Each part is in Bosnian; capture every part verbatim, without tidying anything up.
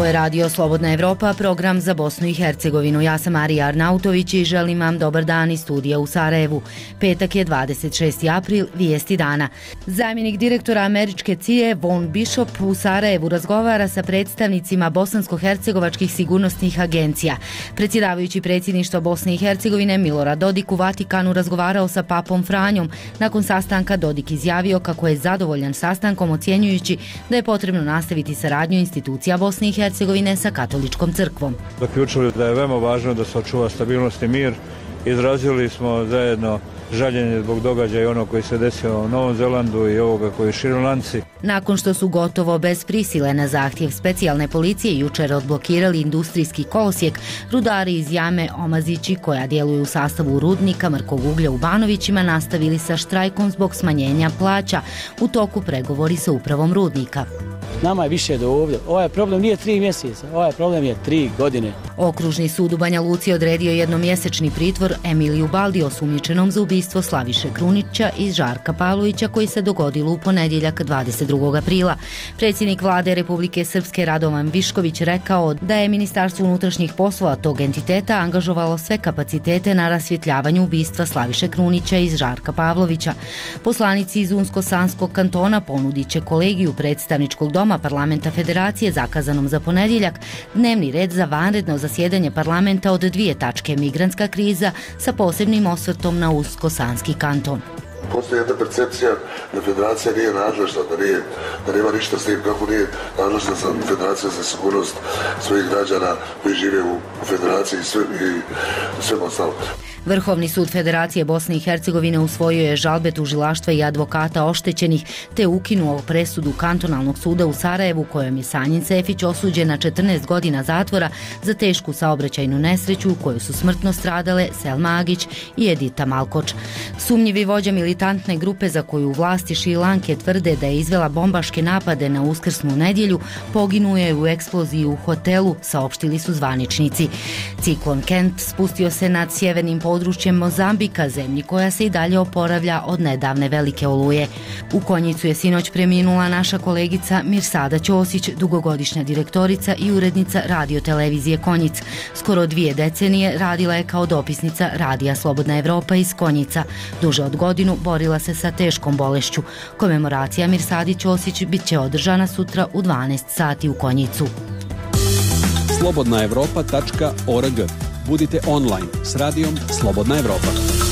Ovo je radio Slobodna Evropa, program za Bosnu i Hercegovinu. Ja sam Marija Arnautović i želim vam dobar dan iz studija u Sarajevu. Petak je dvadeset šesti april, vijesti dana. Zamjenik direktora američke C I A Von Bishop u Sarajevu razgovara sa predstavnicima bosansko-hercegovačkih sigurnosnih agencija. Predsjedavajući predsjedništva Bosne i Hercegovine Milorad Dodik u Vatikanu razgovarao sa papom Franjom. Nakon sastanka Dodik izjavio kako je zadovoljan sastankom, ocjenjujući da je potrebno nastaviti saradnju institucija Bosne i Hercegovine sa katoličkom crkvom. Zaključili da je veoma važno da se očuva stabilnost i mir. Izrazili smo zajedno žaljenje zbog događaja ono koji se desio u Novom Zelandu i ovoga koji je u Šrilanci. Nakon što su gotovo bez prisile na zahtjev specijalne policije jučer odblokirali industrijski kolosijek, rudari iz jame Omazići, koja djeluju u sastavu rudnika mrkog uglja u Banovićima, nastavili sa štrajkom zbog smanjenja plaća. U toku pregovori sa upravom rudnika. Nama je više do ovdje. Ovaj problem nije tri mjeseca, ovaj problem je tri godine. Okružni sud u Banja Luci odredio jednomjesečni pritvor Emiliju Baldi, osumnjičenom za ubistvo Slaviše Krunića i Žarka Pavlovića, koji se dogodilo u ponedjeljak dvadeset drugog aprila. Predsjednik vlade Republike Srpske Radovan Višković rekao da je Ministarstvo unutrašnjih poslova tog entiteta angažovalo sve kapacitete na rasvjetljavanju ubistva Slaviše Krunića i Žarka Pavlovića. Poslanici iz Unsko-Sanskog kantona ponudit će kolegiju predstavničkog doma Parlamenta Federacije zakazanom za ponedjeljak dnevni red za vanredno zasjedanje parlamenta od dvije tačke: migrantska kriza sa posebnim osvrtom na Unsko-Sanski kanton. Postoji jedna percepcija da federacija nije nadležna, da, nije, da nema ništa s tim, kako nije nadležna za federacija za sigurnost svojih građana koji žive u, u federaciji i sve, i sve ostalo. Vrhovni sud Federacije Bosne i Hercegovine usvojio je žalbe tužilaštva i advokata oštećenih te ukinuo presudu kantonalnog suda u Sarajevu kojom je Sanjin Sefić osuđen na četrnaest godina zatvora za tešku saobraćajnu nesreću u kojoj su smrtno stradale Selma Agić i Edita Malkoč. Sumnjivi vođa militantne grupe za koju vlasti Šrilanke tvrde da je izvela bombaške napade na uskrsnu nedjelju poginuo je u eksploziji u hotelu, saopštili su zvaničnici. Ciklon Kent spustio se nad sjevernim područjem Mozambika, zemlji koja se i dalje oporavlja od nedavne velike oluje. U Konjicu je sinoć preminula naša kolegica Mirsada Ćosić, dugogodišnja direktorica i urednica radiotelevizije Konjic. Skoro dvije decenije radila je kao dopisnica Radija Slobodna Evropa iz Konjica. Duže od godinu borila se sa teškom bolešću. Komemoracija Mirsadi Ćosić bit će održana sutra u dvanaest sati u Konjicu. slobodna evropa tačka org. Budite online s radijom Slobodna Evropa.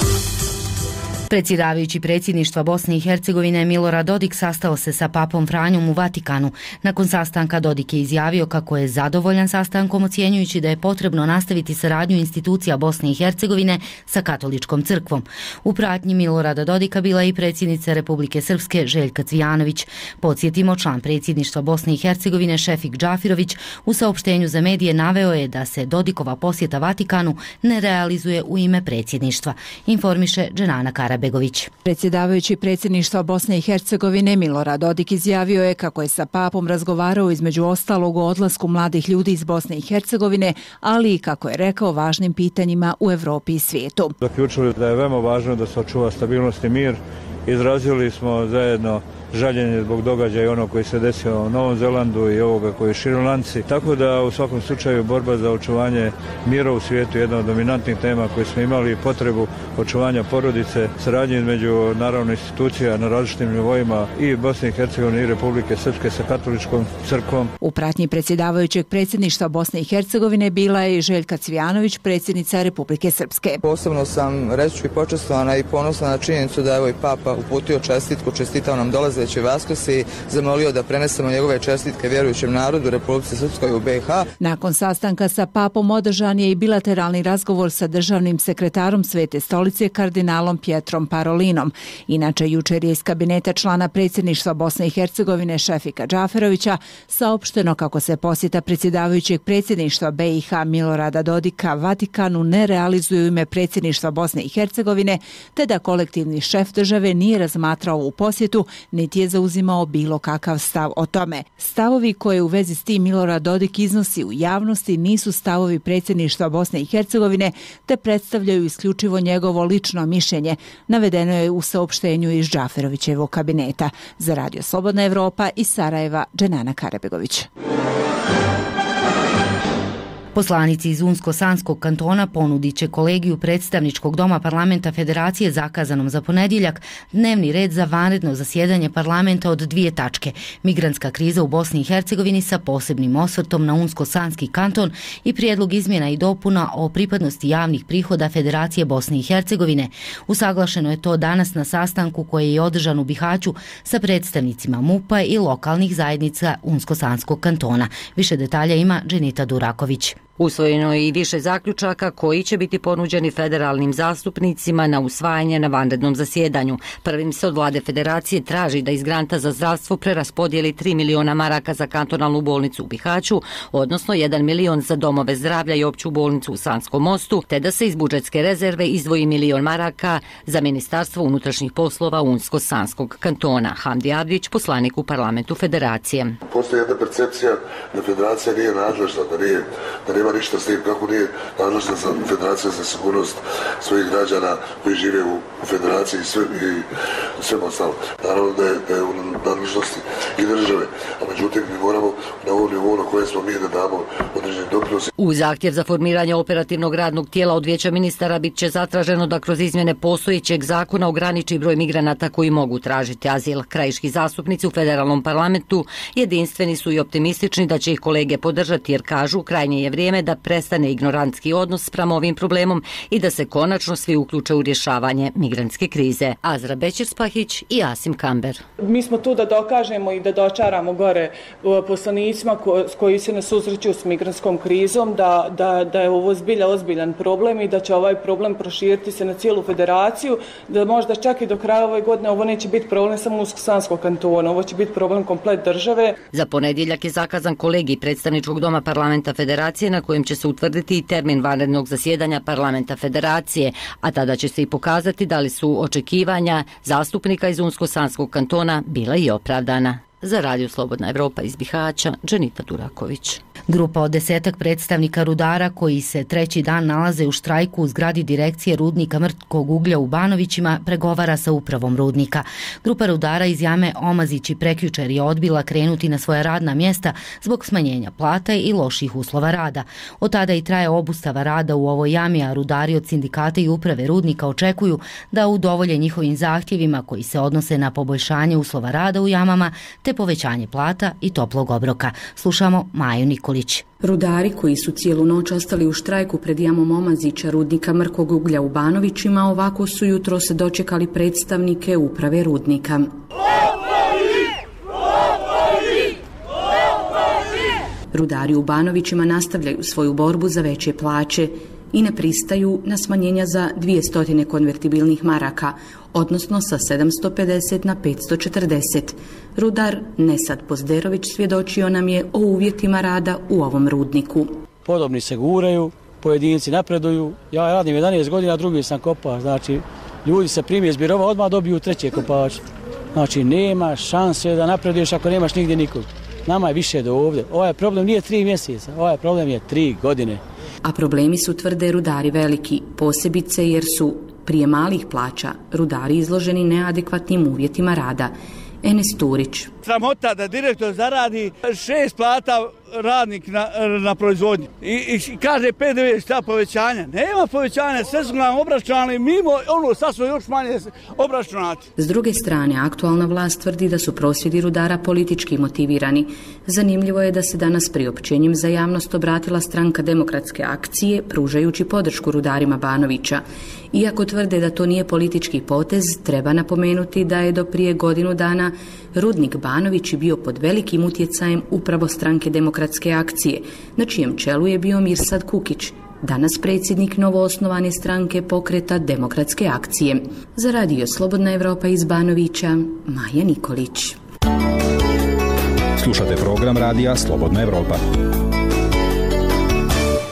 Predsjedavajući predsjedništva Bosne i Hercegovine Milorad Dodik sastao se sa papom Franjom u Vatikanu. Nakon sastanka Dodik je izjavio kako je zadovoljan sastankom, ocjenjujući da je potrebno nastaviti saradnju institucija Bosne i Hercegovine sa katoličkom crkvom. U pratnji Milorada Dodika bila i predsjednica Republike Srpske Željka Cvijanović. Podsjetimo, član predsjedništva Bosne i Hercegovine Šefik Džafirović u saopštenju za medije naveo je da se Dodikova posjeta Vatikanu ne realizuje u ime predsjedništva. Informiše Dženana Karabegović. Predsjedavajući predsjedništva Bosne i Hercegovine Milorad Dodik izjavio je kako je sa papom razgovarao između ostalog o odlasku mladih ljudi iz Bosne i Hercegovine, ali i kako je rekao važnim pitanjima u Evropi i svijetu. Zaključili da je veoma važno da se očuva stabilnost i mir. Izrazili smo zajedno žaljenje zbog događaja ono koji se desio u Novom Zelandu i ovoga koji je u Šrilanci. Tako da u svakom slučaju borba za očuvanje mira u svijetu je jedna od dominantnih tema koje smo imali, potrebu očuvanja porodice, saradnje između naravno institucija na različitim nivoima i Bosne i Hercegovine i Republike Srpske sa katoličkom crkvom. U pratnji predsjedavajućeg predsjedništva Bosne i Hercegovine bila je i Željka Cvijanović, predsjednica Republike Srpske. Posebno sam reći počastvovana i ponosna na činjenicu da je ovaj papa uputio čestitku, čestitao nam dolaze će Vaskrs i zamolio da prenesemo njegove čestitke vjerujućem narodu Republike Srpskoj u B i H. Nakon sastanka sa papom održan je i bilateralni razgovor sa državnim sekretarom Svete stolice kardinalom Pietrom Parolinom. Inače, jučer je iz kabineta člana predsjedništva Bosne i Hercegovine Šefika Džaferovića saopšteno kako se posjeta predsjedavajućeg predsjedništva B i H Milorada Dodika Vatikanu ne realizuje u ime predsjedništva Bosne i Hercegovine, te da kolektivni šef države nije razmatrao ovu posjetu, niti je zauzimao bilo kakav stav o tome. Stavovi koje u vezi s tim Milorad Dodik iznosi u javnosti nisu stavovi predsjedništva Bosne i Hercegovine, te predstavljaju isključivo njegovo lično mišljenje, navedeno je u saopštenju iz Džaferovićevog kabineta. Za Radio Slobodna Evropa iz Sarajeva, Dženana Karabegović. Poslanici iz Unsko-Sanskog kantona ponudit će kolegiju predstavničkog doma parlamenta Federacije zakazanom za ponedjeljak dnevni red za vanredno zasjedanje parlamenta od dvije tačke. Migrantska kriza u Bosni i Hercegovini sa posebnim osvrtom na Unsko-Sanski kanton i prijedlog izmjena i dopuna o pripadnosti javnih prihoda Federacije Bosne i Hercegovine. Usaglašeno je to danas na sastanku koji je održan u Bihaću sa predstavnicima MUP-a i lokalnih zajednica Unsko-Sanskog kantona. Više detalja ima Dženita Duraković. Usvojeno je i više zaključaka koji će biti ponuđeni federalnim zastupnicima na usvajanje na vanrednom zasjedanju. Prvim se od vlade federacije traži da iz granta za zdravstvo preraspodijeli tri miliona maraka za kantonalnu bolnicu u Bihaću, odnosno jedan milion za domove zdravlja i opću bolnicu u Sanskom mostu, te da se iz budžetske rezerve izdvoji milion maraka za Ministarstvo unutrašnjih poslova Unsko-Sanskog kantona. Hamdi Avdić, poslanik u parlamentu federacije. Postoji jedna percepcija da federacija nije nadležna, da nije, da nema ništa s tim, kako nije nadležna za Federacija za sigurnost svojih građana koji žive u, u federaciji i sve, i sve ostalo. Naravno da je, da je u nadležnosti i države, a međutim mi moramo na ovom nivou na kojem smo mi da damo određeni doprinos. U zahtjev za formiranje operativnog radnog tijela od Vijeća ministara bit će zatraženo da kroz izmjene postojećeg zakona ograniči broj migranata koji mogu tražiti azil. Krajiški zastupnici u federalnom parlamentu jedinstveni su i optimistični da će ih kolege podržati jer kažu krajnje je vrijeme da prestane ignorantski odnos spram ovim problemom i da se konačno svi uključe u rješavanje migrantske krize. Azra Bećir-Spahić i Asim Kamber. Mi smo tu da dokažemo i da dočaramo gore poslanicima ko, koji se ne susreću s migrantskom krizom da, da, da je ovo zbilja ozbiljan problem i da će ovaj problem proširiti se na cijelu federaciju, da možda čak i do kraja ove godine ovo neće biti problem samo Unsko-Sanskog kantona, ovo će biti problem komplet države. Za ponedjeljak je zakazan kolegij predstavničkog doma parlamenta federacije na kojem će se utvrditi i termin vanrednog zasjedanja parlamenta federacije, a tada će se i pokazati da li su očekivanja zastupnika iz Unsko-Sanskog kantona bila i opravdana. Za Radio Slobodna Evropa iz Bihaća, Dženita Duraković. Grupa od desetak predstavnika rudara koji se treći dan nalaze u štrajku u zgradi direkcije rudnika mrtkog uglja u Banovićima pregovara sa upravom rudnika. Grupa rudara iz jame Omazići prekjučer je odbila krenuti na svoja radna mjesta zbog smanjenja plata i loših uslova rada. Od tada i traje obustava rada u ovoj jami, a rudari od sindikata i uprave rudnika očekuju da udovolje njihovim zahtjevima koji se odnose na poboljšanje uslova rada u jamama te povećanje plata i toplog obroka. Slušamo Maju Nikolić. Rudari koji su cijelu noć ostali u štrajku pred jamom Omazića rudnika mrkog uglja u Banovićima ovako su jutro se dočekali predstavnike uprave rudnika. Rudari u Banovićima nastavljaju svoju borbu za veće plaće i ne pristaju na smanjenja za dvjesto konvertibilnih maraka, odnosno sa sedamsto pedeset na petsto četrdeset. Rudar Nesad Pozderović svjedočio nam je o uvjetima rada u ovom rudniku. Podobni se guraju, pojedinci napreduju. Ja radim jedanaest godina, drugi sam kopač. Znači, ljudi se primi iz birova, odmah dobiju treće kopače. Znači, nema šanse da napreduješ ako nemaš nigdje nikog. Nama je više do ovdje. Ovaj problem nije tri mjeseca, ovaj problem je tri godine. A problemi su, tvrde rudari, veliki, posebice jer su prije malih plaća rudari izloženi neadekvatnim uvjetima rada. Enes Turić. Sramota da direktor zaradi šest plata radnik na, na proizvodnju I, i kaže P D V šta povećanja. Nema povećanja, sve su nam obračunali mimo, ono sad smo još manje obračunati. S druge strane, aktualna vlast tvrdi da su prosvjedi rudara politički motivirani. Zanimljivo je da se danas priopćenjem za javnost obratila stranka Demokratske akcije, pružajući podršku rudarima Banovića. Iako tvrde da to nije politički potez, treba napomenuti da je do prije godinu dana rudnik Banović bio pod velikim utjecajem upravo stranke Demokratske akcije, na čijem čelu je bio Mirsad Kukić, danas predsjednik novoosnovane stranke pokreta Demokratske akcije. Za Radio Slobodna Evropa iz Banovića, Maja Nikolić. Slušate program Radija Slobodna Evropa.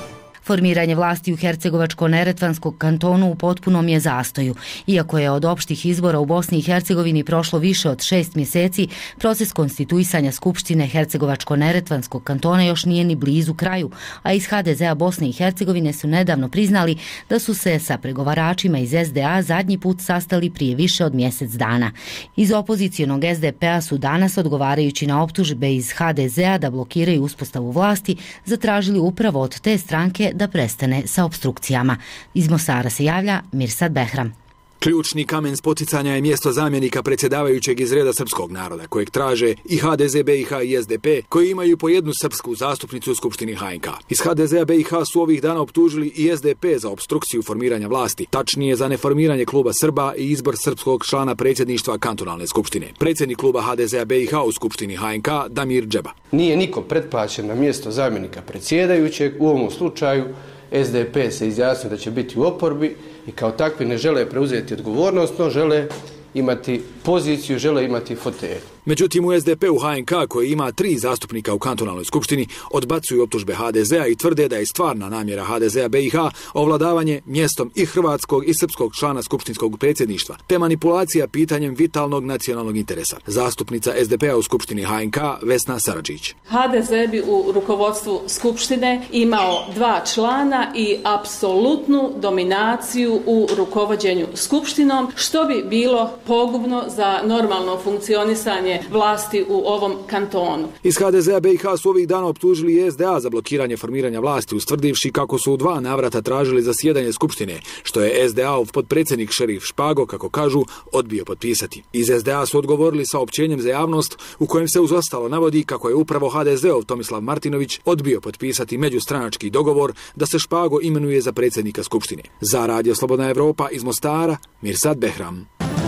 Formiranje vlasti u Hercegovačko-neretvanskom kantonu u potpunom je zastoju. Iako je od opštih izbora u Bosni i Hercegovini prošlo više od šest mjeseci, proces konstituisanja Skupštine Hercegovačko-neretvanskog kantona još nije ni blizu kraju, a iz ha de zea Bosne i Hercegovine su nedavno priznali da su se sa pregovaračima iz es de a zadnji put sastali prije više od mjesec dana. Iz opozicijonog es de pe a su danas, odgovarajući na optužbe iz ha de zea da blokiraju uspostavu vlasti, zatražili upravo od te stranke da prestane sa opstrukcijama. Iz Mostara se javlja Mirsad Behram. Ključni kamen spoticanja je mjesto zamjenika predsjedavajućeg iz reda srpskog naroda, kojeg traže i ha de ze be i ha i es de pe, koji imaju po jednu srpsku zastupnicu u Skupštini ha en ka. Iz ha de zea be i ha su ovih dana optužili i es de pe za opstrukciju formiranja vlasti, tačnije za neformiranje kluba Srba i izbor srpskog člana predsjedništva kantonalne skupštine. Predsjednik kluba ha de zea be i ha u Skupštini ha en ka, Damir Džeba. Nije niko pretplaćen na mjesto zamjenika predsjedajućeg, u ovom slučaju es de pe se izjasnio da će biti u oporbi i kao takvi ne žele preuzeti odgovornost, no žele imati poziciju, žele imati fotelju. Međutim, u es de pe u ha en ka, koji ima tri zastupnika u kantonalnoj skupštini, odbacuju optužbe ha de zea i tvrde da je stvarna namjera ha de zea be i ha ovladavanje mjestom i hrvatskog i srpskog člana skupštinskog predsjedništva, te manipulacija pitanjem vitalnog nacionalnog interesa. Zastupnica es de pe a u skupštini ha en ka, Vesna Saradžić. ha de ze bi u rukovodstvu skupštine imao dva člana i apsolutnu dominaciju u rukovođenju skupštinom, što bi bilo pogubno za normalno funkcionisanje vlasti u ovom kantonu. Iz ha de zea be i ha su ovih dana optužili i es de a za blokiranje formiranja vlasti, ustvrdivši kako su u dva navrata tražili zasjedanje skupštine, što je es de a-ov potpredsjednik Šerif Špago, kako kažu, odbio potpisati. Iz es de a su odgovorili saopćenjem za javnost u kojem se uz ostalo navodi kako je upravo ha de ze-ov Tomislav Martinović odbio potpisati međustranački dogovor da se Špago imenuje za predsjednika skupštine. Za Radio Slobodna Evropa iz Mostara, Mirsad Behram.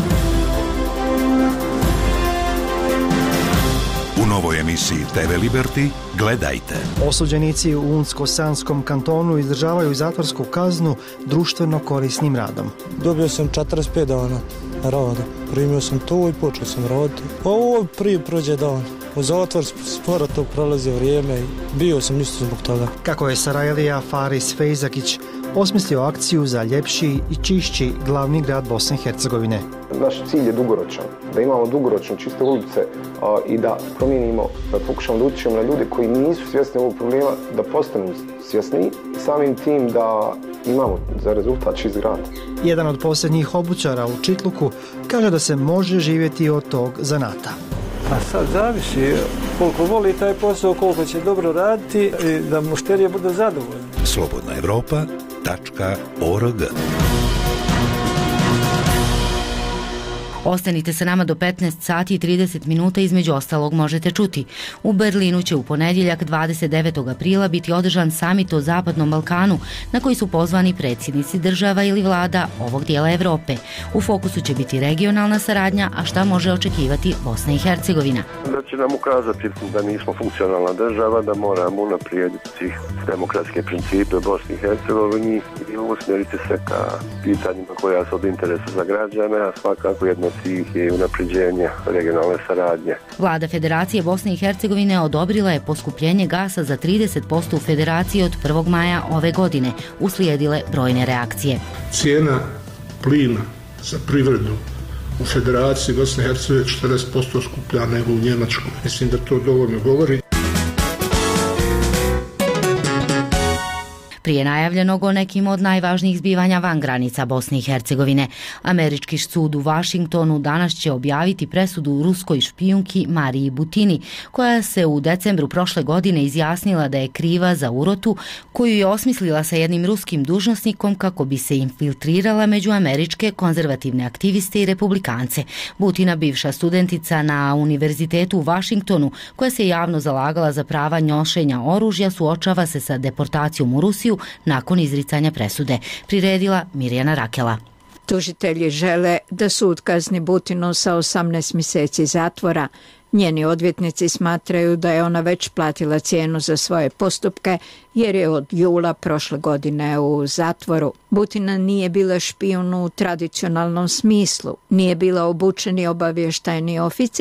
U novoj emisiji te ve Liberty gledajte. Osuđenici u Unsko-Sanskom kantonu izdržavaju zatvorsku kaznu društveno korisnim radom. Dobio sam četrdeset pet dana rada. Primio sam to i počeo sam raditi. Ovo prije prođe dan. U zatvor sporo to prolazi vrijeme i bio sam isto zbog toga. Kako je Sarajlija Faris Fejzakić osmislio akciju za ljepši i čišći glavni grad Bosne i Hercegovine. Naš cilj je dugoročan, da imamo dugoročno čiste ulice a, i da promijenimo, da pokušamo da utječemo na ljude koji nisu svjesni ovog problema, da postanu svjesni i samim tim da imamo za rezultat čist grad. Jedan od posljednjih obućara u Čitluku kaže da se može živjeti od tog zanata. A sad zavisi koliko voli taj posao, koliko će dobro raditi i da mušterije budu zadovoljni. Slobodna Evropa tačka org. Ostanite sa nama do petnaest sati i trideset minuta, između ostalog možete čuti. U Berlinu će u ponedjeljak dvadeset devetog aprila biti održan samit o Zapadnom Balkanu, na koji su pozvani predsjednici država ili vlada ovog dijela Evrope. U fokusu će biti regionalna saradnja, a šta može očekivati Bosna i Hercegovina. Da će nam ukazati da nismo funkcionalna država, da moramo unaprijediti demokratske principe u Bosni i Hercegovini i usmjeriti se ka pitanjima koja su od interesa za građane, a svakako jedno tih je unapređenje regionalne saradnje. Vlada Federacije Bosne i Hercegovine odobrila je poskupljenje gasa za trideset posto u Federaciji od prvog maja ove godine. Uslijedile brojne reakcije. Cijena plina za privredu u Federaciji Bosne i Hercegovine četrdeset posto skuplja nego u Njemačkoj. Mislim da to dovoljno govori. Prije najavljenog o nekim od najvažnijih zbivanja van granica Bosne i Hercegovine, američki sud u Vašingtonu danas će objaviti presudu ruskoj špijunki Mariji Butini, koja se u decembru prošle godine izjasnila da je kriva za urotu koju je osmislila sa jednim ruskim dužnosnikom kako bi se infiltrirala među američke konzervativne aktiviste i republikance. Butina, bivša studentica na Univerzitetu u Vašingtonu, koja se javno zalagala za prava nošenja oružja, suočava se sa deportacijom u Rusiju nakon izricanja presude. Priredila Mirjana Rakela. Tužitelji žele da sud kazni Butinu sa osamnaest mjeseci zatvora. Njeni odvjetnici smatraju da je ona već platila cijenu za svoje postupke jer je od jula prošle godine u zatvoru. Butina nije bila špijun u tradicionalnom smislu, nije bila obučeni obavještajni oficir,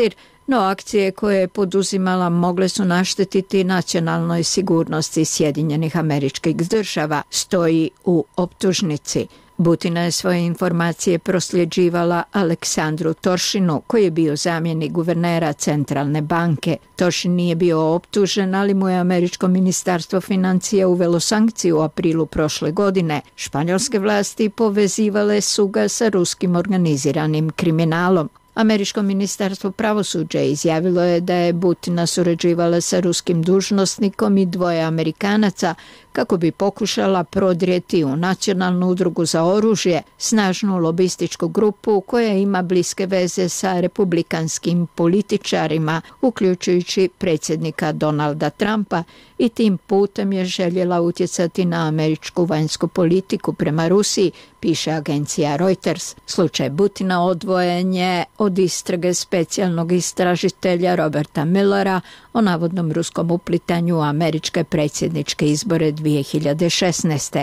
no akcije koje je poduzimala mogle su naštetiti nacionalnoj sigurnosti Sjedinjenih Američkih Država, stoji u optužnici. Butina je svoje informacije prosljeđivala Aleksandru Toršinu, koji je bio zamjenik guvernera Centralne banke. Toršin nije bio optužen, ali mu je američko ministarstvo financija uvelo sankciju u aprilu prošle godine. Španjolske vlasti povezivale su ga sa ruskim organiziranim kriminalom. Američko ministarstvo pravosuđa izjavilo je da je Butina surađivala sa ruskim dužnosnikom i dvoje Amerikanaca kako bi pokušala prodrijeti u Nacionalnu udrugu za oružje, snažnu lobističku grupu koja ima bliske veze sa republikanskim političarima, uključujući predsjednika Donalda Trumpa, i tim putem je željela utjecati na američku vanjsku politiku prema Rusiji, piše agencija Reuters. Slučaj Butina odvojen je od istrage specijalnog istražitelja Roberta Millera o navodnom ruskom uplitanju u američke predsjedničke izbore dvije hiljade šesnaeste.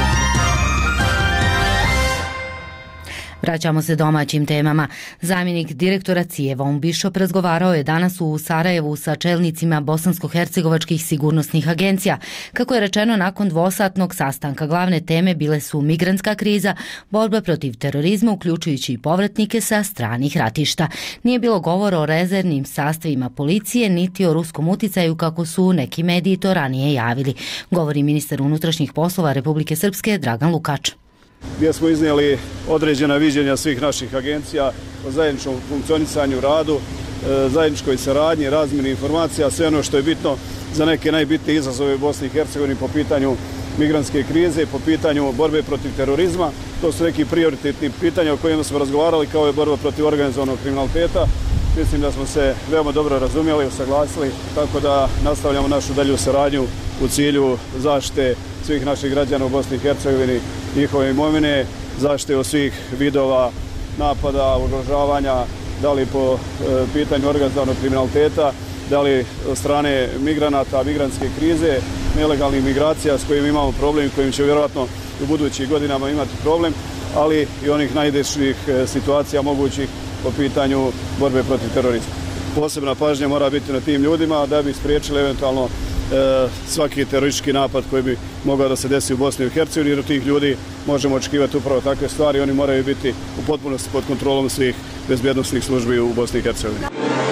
Vraćamo se domaćim temama. Zamjenik direktora C I E Von Bishop razgovarao je danas u Sarajevu sa čelnicima bosansko-hercegovačkih sigurnosnih agencija. Kako je rečeno, nakon dvosatnog sastanka glavne teme bile su migrantska kriza, borba protiv terorizma, uključujući i povratnike sa stranih ratišta. Nije bilo govora o rezervnim sastavima policije, niti o ruskom uticaju kako su neki mediji to ranije javili, govori ministar unutrašnjih poslova Republike Srpske Dragan Lukač. Gdje smo iznijeli određena viđenja svih naših agencija o zajedničkom funkcionisanju, radu, zajedničkoj saradnji, razmjeni informacija, sve ono što je bitno za neke najbitnije izazove u Bosni i Hercegovini po pitanju migrantske krize, po pitanju borbe protiv terorizma. To su neki prioritetni pitanja o kojima smo razgovarali, kao je borba protiv organizovanog kriminaliteta. Mislim da smo se veoma dobro razumjeli, usaglasili, tako da nastavljamo našu dalju saradnju u cilju zaštite svih naših građana u Bosni i Hercegovini, njihove imovine, zaštite od svih vidova napada, ugrožavanja, da li po e, pitanju organizovanog kriminaliteta, da li od strane migranata, migrantske krize, nelegalnih migracija s kojim imamo problem i kojim će vjerojatno u budućih godinama imati problem, ali i onih najdešćih situacija mogućih po pitanju borbe protiv terorizma. Posebna pažnja mora biti na tim ljudima da bi spriječili eventualno e, svaki teroristički napad koji bi mogao da se desi u Bosni i Hercegovini, jer od tih ljudi možemo očekivati upravo takve stvari. Oni moraju biti u potpunosti pod kontrolom svih bezbjednosnih službi u Bosni i Hercegovini.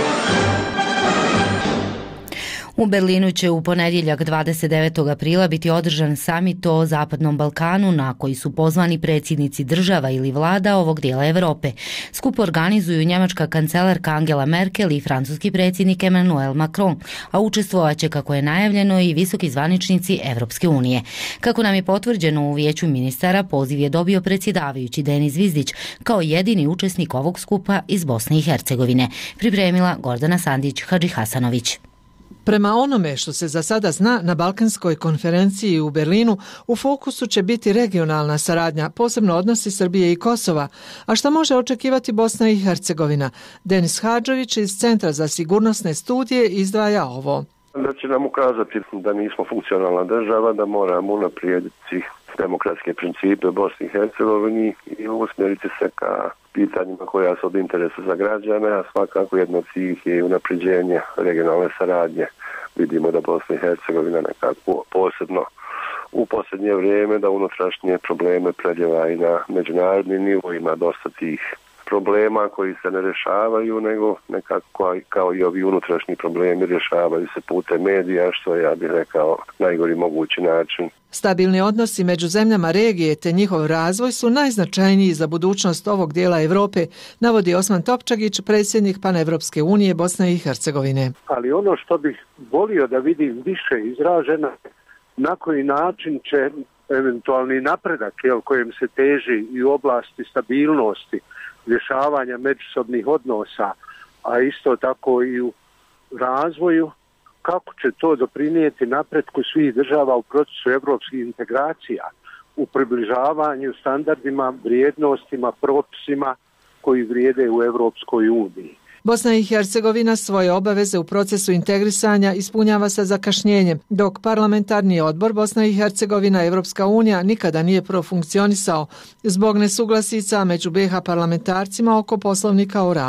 U Berlinu će u ponedjeljak dvadeset devetog aprila biti održan samit o Zapadnom Balkanu na koji su pozvani predsjednici država ili vlada ovog dijela Europe. Skup organizuju njemačka kancelarka Angela Merkel i francuski predsjednik Emmanuel Macron, a učestvovaće, kako je najavljeno, i visoki zvaničnici Evropske unije. Kako nam je potvrđeno u vijeću ministara, poziv je dobio predsjedavajući Denis Zvizdić kao jedini učesnik ovog skupa iz Bosne i Hercegovine. Pripremila Gordana Sandić Hadžihasanović. Prema onome što se za sada zna, na Balkanskoj konferenciji u Berlinu u fokusu će biti regionalna saradnja, posebno odnosi Srbije i Kosova. A šta može očekivati Bosna i Hercegovina? Denis Hadžović iz Centra za sigurnosne studije izdvaja ovo. Da će nam ukazati da nismo funkcionalna država, da moramo unaprijediti demokratske principe u Bosni i Hercegovini i usmjeriti se ka pitanjima koja su od interesa za građane, a svakako jedno od tih je unapređenje regionalne saradnje. Vidimo da Bosna i Hercegovina nekako posebno u posljednje vrijeme da unutrašnje probleme preljeva i na međunarodni nivo, ima dosta tih problema koji se ne rješavaju, nego nekako kao i ovi unutrašnji problemi rješavaju se putem medija, što ja bih rekao najgori mogući način. Stabilni odnosi među zemljama regije te njihov razvoj su najznačajniji za budućnost ovog dijela Europe, navodi Osman Topčagić, predsjednik Panevropske unije Bosne i Hercegovine. Ali ono što bih volio da vidim više izraženo, na koji način će eventualni napredak jel, kojem se teži i u oblasti stabilnosti, rješavanja međusobnih odnosa, a isto tako i u razvoju, kako će to doprinijeti napretku svih država u procesu evropskih integracija, u približavanju standardima, vrijednostima, propisima koji vrijede u Evropskoj uniji. Bosna i Hercegovina svoje obaveze u procesu integrisanja ispunjava sa zakašnjenjem, dok parlamentarni odbor Bosna i Hercegovina Evropska unija nikada nije profunkcionisao zbog nesuglasica među B iH parlamentarcima oko poslovnika o radu.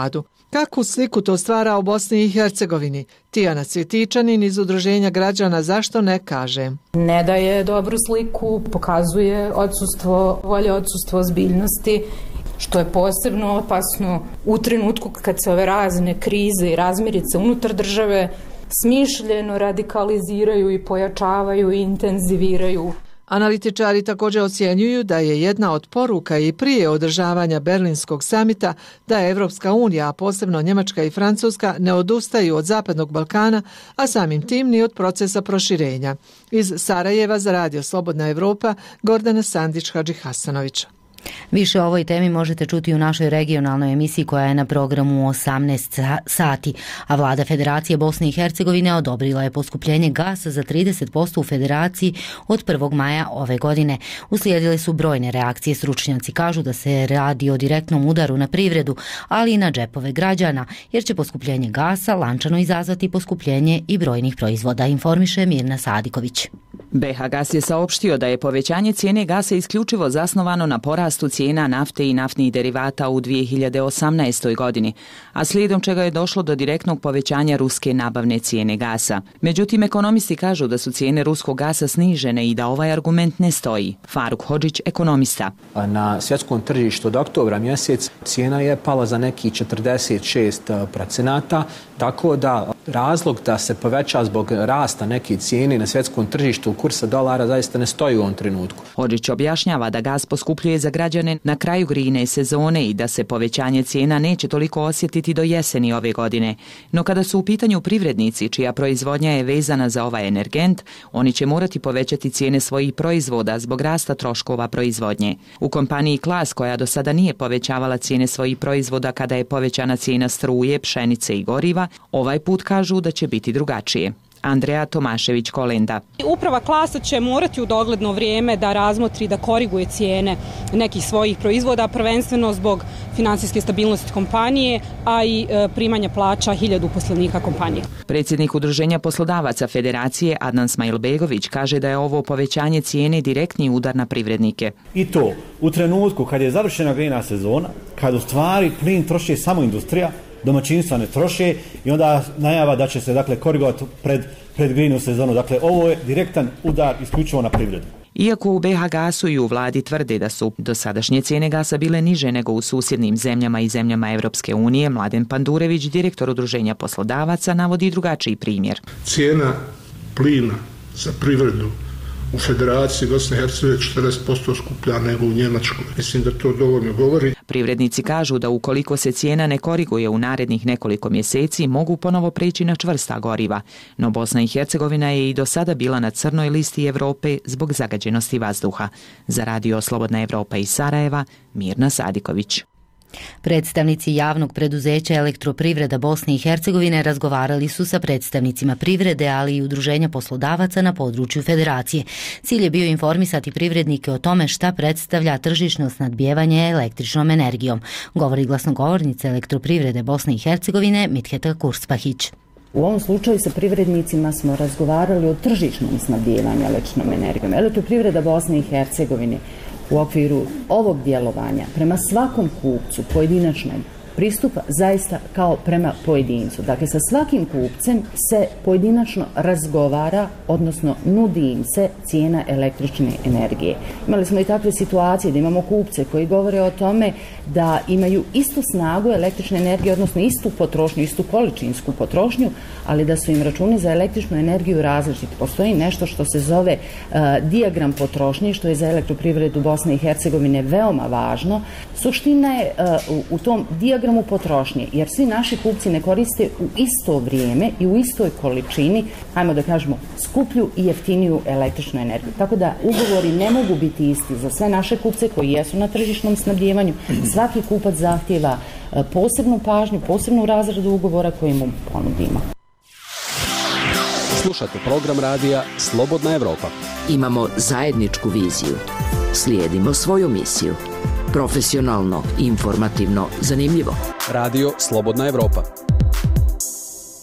Kakvu sliku to stvara u Bosni i Hercegovini? Tijana Cvjetičanin iz Udruženja građana Zašto ne kaže. Ne daje dobru sliku, pokazuje odsustvo volje, odsustvo ozbiljnosti, što je posebno opasno u trenutku kad se ove razne krize i razmirice unutar države smišljeno radikaliziraju i pojačavaju i intenziviraju. Analitičari također ocjenjuju da je jedna od poruka i prije održavanja Berlinskog samita da Evropska unija, a posebno Njemačka i Francuska, ne odustaju od Zapadnog Balkana, a samim tim ni od procesa proširenja. Iz Sarajeva za Radio Slobodna Evropa, Gordana Sandić-Hadžihasanović. Više o ovoj temi možete čuti u našoj regionalnoj emisiji koja je na programu u osamnaest sati, a vlada Federacije Bosne i Hercegovine odobrila je poskupljenje gasa za trideset posto u Federaciji od prvog maja ove godine. Uslijedile su brojne reakcije, stručnjaci kažu da se radi o direktnom udaru na privredu, ali i na džepove građana, jer će poskupljenje gasa lančano izazvati poskupljenje i brojnih proizvoda, informiše Mirna Sadiković. be ha Gas je saopštio da je povećanje cijene gasa isključivo zasnovano na porastu cijena nafte i naftnih derivata u dvije hiljade osamnaestoj. godini, a slijedom čega je došlo do direktnog povećanja ruske nabavne cijene gasa. Međutim, ekonomisti kažu da su cijene ruskog gasa snižene i da ovaj argument ne stoji. Faruk Hodžić, ekonomista. Na svjetskom tržištu od oktobra mjesec cijena je pala za neki četrdeset šest procenata, tako da razlog da se poveća zbog rasta neke cijene na svjetskom tržištu kursa dolara zaista ne stoji u ovom trenutku. Hodžić objašnjava da gas poskupljuje za građane na kraju grijne sezone i da se povećanje cijena neće toliko osjetiti do jeseni ove godine. No kada su u pitanju privrednici čija proizvodnja je vezana za ovaj energent, oni će morati povećati cijene svojih proizvoda zbog rasta troškova proizvodnje. U kompaniji Klas, koja do sada nije povećavala cijene svojih proizvoda kada je povećana cijena struje, pšenice i goriva, ovaj put kažu da će biti drugačije. Andreja Tomašević-Kolenda. Uprava Klasa će morati u dogledno vrijeme da razmotri, da koriguje cijene nekih svojih proizvoda, prvenstveno zbog finansijske stabilnosti kompanije, a i e, primanja plaća hiljadu uposlenika kompanije. Predsjednik Udruženja poslodavaca Federacije Adnan Smajlbegović kaže da je ovo povećanje cijene direktni udar na privrednike. I to u trenutku kad je završena grejna sezona, kad u stvari plin troši samo industrija, domaćinstva ne troše i onda najava da će se dakle korigovati pred, pred grejnu sezonu. Dakle, ovo je direktan udar isključivo na privredu. Iako u be ha Gasu i u vladi tvrde da su dosadašnje cijene gasa bile niže nego u susjednim zemljama i zemljama Evropske unije, Mladen Pandurević, direktor Udruženja poslodavaca, navodi drugačiji primjer. Cijena plina za privredu u Federaciji Bosne i Hercegovine četrdeset posto skuplja nego u Njemačkoj. Mislim da to dovoljno govori. Privrednici kažu da ukoliko se cijena ne koriguje u narednih nekoliko mjeseci, mogu ponovo preći na čvrsta goriva. No Bosna i Hercegovina je i do sada bila na crnoj listi Europe zbog zagađenosti vazduha. Za Radio Slobodna Evropa iz Sarajeva, Mirna Sadiković. Predstavnici javnog preduzeća Elektroprivreda Bosne i Hercegovine razgovarali su sa predstavnicima privrede, ali i udruženja poslodavaca na području Federacije. Cilj je bio informisati privrednike o tome šta predstavlja tržišno snadbijevanje električnom energijom, govori glasnogovornica Elektroprivrede Bosne i Hercegovine Mitheta Kurspahić. U ovom slučaju sa privrednicima smo razgovarali o tržišnom snabdijevanju električnom energijom. Elektroprivreda Bosne i Hercegovine u okviru ovog djelovanja prema svakom kupcu pojedinačnom pristupa zaista kao prema pojedincu. Dakle, sa svakim kupcem se pojedinačno razgovara, odnosno nudi im se cijena električne energije. Imali smo i takve situacije da imamo kupce koji govore o tome da imaju istu snagu električne energije, odnosno istu potrošnju, istu količinsku potrošnju, ali da su im računi za električnu energiju različiti. Postoji nešto što se zove uh, dijagram potrošnje, što je za Elektroprivredu Bosne i Hercegovine veoma važno. Suština je uh, u, u tom dijagramu potrošnje, jer svi naši kupci ne koriste u isto vrijeme i u istoj količini, ajmo da kažemo, skuplju i jeftiniju električnu energiju. Tako da ugovori ne mogu biti isti za sve naše kupce koji jesu na tržišnom snabdijevanju. Svaki kupac zahtjeva uh, posebnu pažnju, posebnu razradu ugovora koji mu ponudimo. Slušate program radija Slobodna Evropa. Imamo zajedničku viziju. Slijedimo svoju misiju. Profesionalno, informativno, zanimljivo. Radio Slobodna Evropa.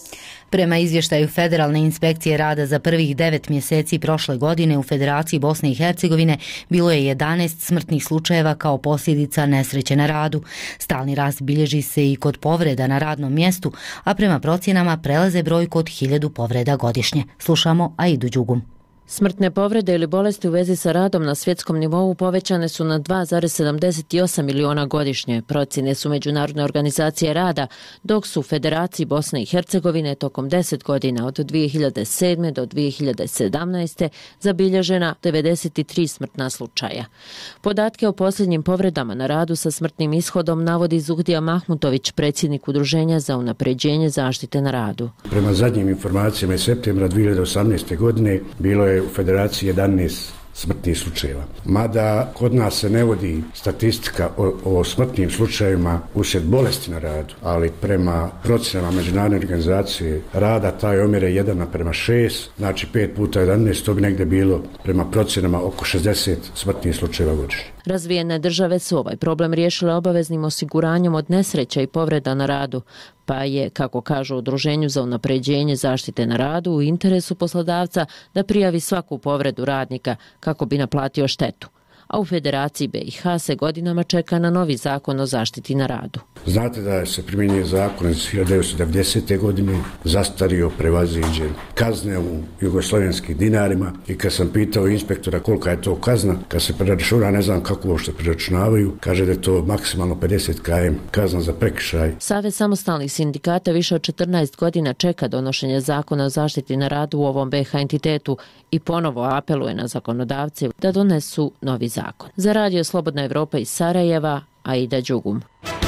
Prema izvještaju Federalne inspekcije rada za prvih devet mjeseci prošle godine u Federaciji Bosne i Hercegovine bilo je jedanaest smrtnih slučajeva kao posljedica nesreće na radu. Stalni rast bilježi se i kod povreda na radnom mjestu, a prema procjenama prelaze brojku od hiljadu povreda godišnje. Slušamo Aidu Đugum. Smrtne povrede ili bolesti u vezi sa radom na svjetskom nivou povećane su na dva zarez sedamdeset osam miliona godišnje. Procjene su Međunarodne organizacije rada, dok su u Federaciji Bosne i Hercegovine tokom deset godina od dvije hiljade sedme do dvije hiljade sedamnaeste zabilježena devedeset tri smrtna slučaja. Podatke o posljednjim povredama na radu sa smrtnim ishodom navodi Zuhdija Mahmutović, predsjednik Udruženja za unapređenje zaštite na radu. Prema zadnjim informacijama iz septembra dvije hiljade osamnaeste. godine bilo je u Federaciji jedanaest smrtnih slučajeva. Mada kod nas se ne vodi statistika o, o smrtnim slučajevima uslijed bolesti na radu, ali prema procjenama Međunarodne organizacije rada taj omjer je jedan naprema šest, znači pet puta jedanaest, to bi negdje bilo prema procjenama oko šezdeset smrtnih slučajeva godišnje. Razvijene države su ovaj problem riješile obaveznim osiguranjem od nesreća i povreda na radu, pa je, kako kažu u Udruženju za unapređenje zaštite na radu, u interesu poslodavca da prijavi svaku povredu radnika kako bi naplatio štetu. A u Federaciji B i H se godinama čeka na novi zakon o zaštiti na radu. Znate da se primjenjuje zakon iz hiljadu devetsto devedesete. godine, zastario, prevaziđen, kazne u jugoslovenskim dinarima, i kad sam pitao inspektora kolika je to kazna, kad se preračuna, ne znam kako uopšte preračunavaju, kaže da je to maksimalno pedeset kilometara kazna za prekršaj. Savez samostalnih sindikata više od četrnaest godina čeka donošenje zakona o zaštiti na radu u ovom B H entitetu i ponovo apeluje na zakonodavce da donesu novi zakon. Za Radio Slobodna Evropa iz Sarajeva, Aida Đugum.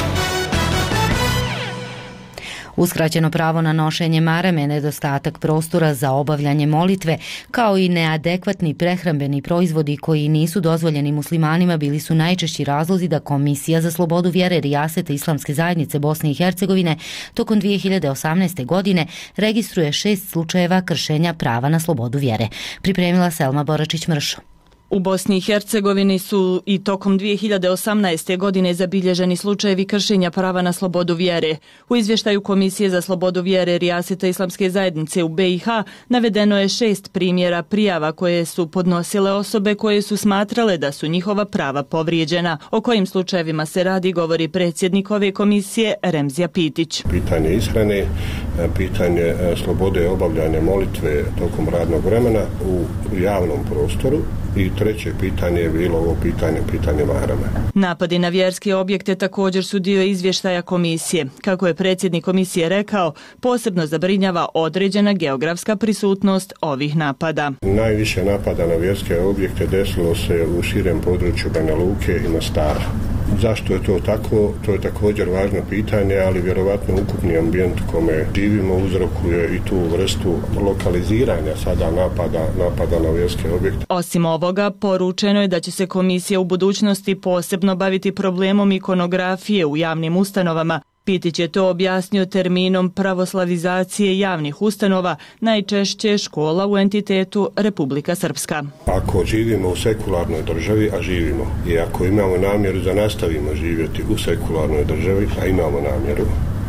Uskraćeno pravo na nošenje marame, nedostatak prostora za obavljanje molitve, kao i neadekvatni prehrambeni proizvodi koji nisu dozvoljeni muslimanima bili su najčešći razlozi da Komisija za slobodu vjere Rijasete Islamske zajednice Bosne i Hercegovine tokom dvije hiljade osamnaeste. godine registruje šest slučajeva kršenja prava na slobodu vjere. Pripremila Selma Boračić-Mršo. U Bosni i Hercegovini su i tokom dvije hiljade osamnaeste. godine zabilježeni slučajevi kršenja prava na slobodu vjere. U izvještaju Komisije za slobodu vjere Rijasete Islamske zajednice u B i H navedeno je šest primjera prijava koje su podnosile osobe koje su smatrale da su njihova prava povrijeđena. O kojim slučajevima se radi, govori predsjednik ove komisije Remzija Pitić. Pitanje ishrane, pitanje slobode obavljanja molitve tokom radnog vremena u javnom prostoru. I treće pitanje je bilo ovo pitanje, pitanje marama. Napadi na vjerske objekte također su dio izvještaja komisije. Kako je predsjednik komisije rekao, posebno zabrinjava određena geografska prisutnost ovih napada. Najviše napada na vjerske objekte desilo se u širem području Banja Luke i Mostara. Zašto je to tako? To je također važno pitanje, ali vjerovatno ukupni ambijent u kome živimo uzrokuje i tu vrstu lokaliziranja sada napada, napada na vjerske objekte. Osim ovoga, poručeno je da će se komisija u budućnosti posebno baviti problemom ikonografije u javnim ustanovama. Pitić je to objasnio terminom pravoslavizacije javnih ustanova, najčešće škola u entitetu Republika Srpska. Ako živimo u sekularnoj državi, a živimo, i ako imamo namjeru da nastavimo živjeti u sekularnoj državi, a imamo namjeru,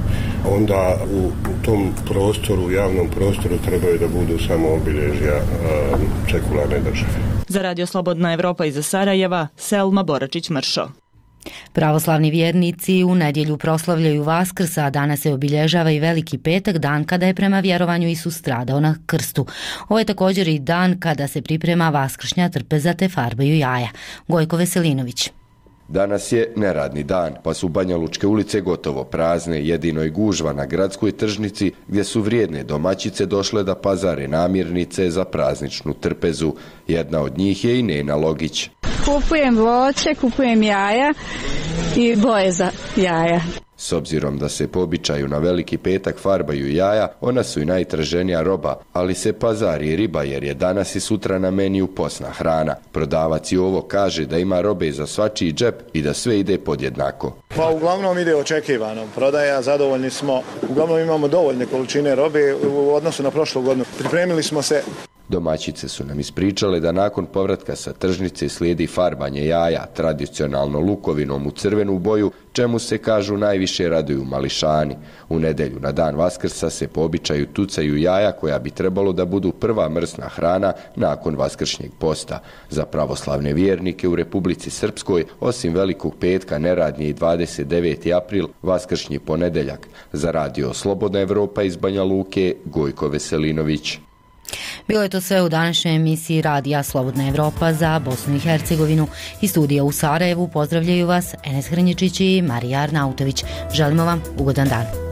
onda u, u tom prostoru, u javnom prostoru trebaju da budu samo obilježja um, sekularne države. Za Radio Slobodna Evropa iz Sarajeva, Selma Boračić-Mršo. Pravoslavni vjernici u nedjelju proslavljaju Vaskrs, a danas se obilježava i Veliki petak, dan kada je prema vjerovanju Isus stradao na krstu. Ovo je također i dan kada se priprema vaskršnja trpeza te farbaju jaja. Gojko Veselinović. Danas je neradni dan, pa su Banjalučke ulice gotovo prazne, jedino je gužva na gradskoj tržnici gdje su vrijedne domaćice došle da pazare namirnice za prazničnu trpezu. Jedna od njih je i Nena Logić. Kupujem voće, kupujem jaja i boje za jaja. S obzirom da se po običaju na Veliki petak farbaju jaja, ona su i najtraženija roba, ali se pazari i riba jer je danas i sutra na meniju posna hrana. Prodavac i ovo kaže da ima robe za svačiji džep i da sve ide podjednako. Pa uglavnom ide očekivano. Prodaja, zadovoljni smo. Uglavnom imamo dovoljne količine robe u odnosu na prošlu godinu. Pripremili smo se. Domaćice su nam ispričale da nakon povratka sa tržnice slijedi farbanje jaja, tradicionalno lukovinom u crvenu boju, čemu se, kažu, najviše raduju mališani. U nedelju na dan Vaskrsa se po običaju tucaju jaja koja bi trebalo da budu prva mrsna hrana nakon vaskršnjeg posta. Za pravoslavne vjernike u Republici Srpskoj, osim Velikog petka, neradnji i dvadeset deveti april, vaskršnji ponedeljak. Za radio Slobodna Evropa iz Banja Luke, Gojko Veselinović. Bilo je to sve u današnjoj emisiji Radija Slobodna Evropa za Bosnu i Hercegovinu. Iz studija u Sarajevu pozdravljaju vas Enes Hrnječić i Marija Arnautović. Želimo vam ugodan dan.